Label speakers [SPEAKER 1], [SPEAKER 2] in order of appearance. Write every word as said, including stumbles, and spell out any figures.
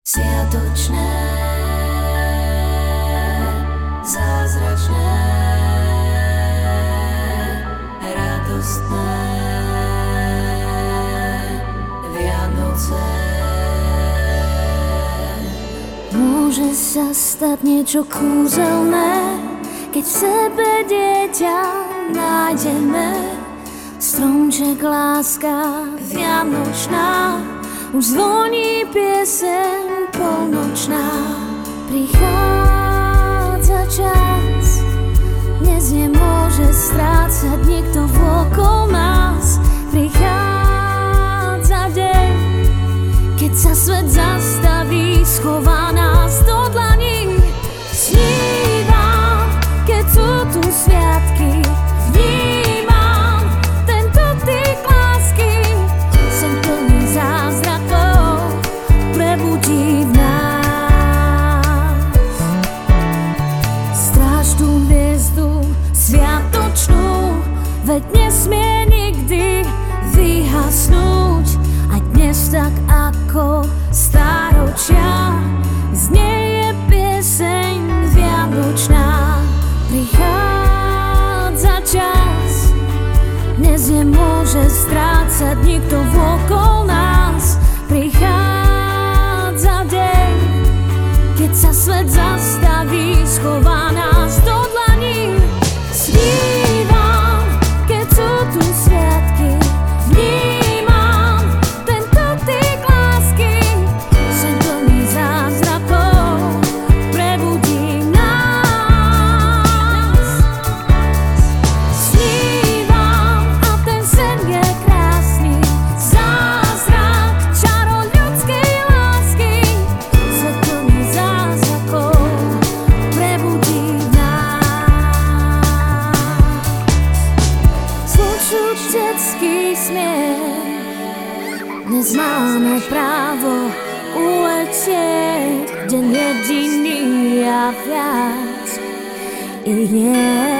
[SPEAKER 1] Sviatočné, zázračné, radostné Vianoce.
[SPEAKER 2] Môže sa stať niečo kúzelné, keď v sebe dieťa nájdeme. Stromček, láska vianočná, už zvoní pieseň polnočná. Prichádza čas, dnes nemôže strácať nikto vôkol nás. Prichádza deň, keď sa svet zastaví, schová nás do dlaní. Snívam, keď sú tu sviatky, vnímam tento typ lásky. Sen plný zázrakov prebudí v nás. Stráž tú hviezdu sviatočnú, veď nesmie nikdy vyhasnúť. A dnes tak ako stáročia znieje pieseň vianočná. Prichádza čas, dnes nemôže strácať nikto vôkol nás. Prichádza deň, keď sa svet zastaví, schová nás do dlaní. Snívam, keď sú tu sviatky, vnímam tento typ lásky. Sen plný zázrakov prebudí nás. Snívam a ten sen je krásny, zázrak, čaro ľudskej lásky. Svet plný zázrakov prebudí nás. Slučuť detský smiech, dnes máme právo uletieť, deň jediný a viac ich nie.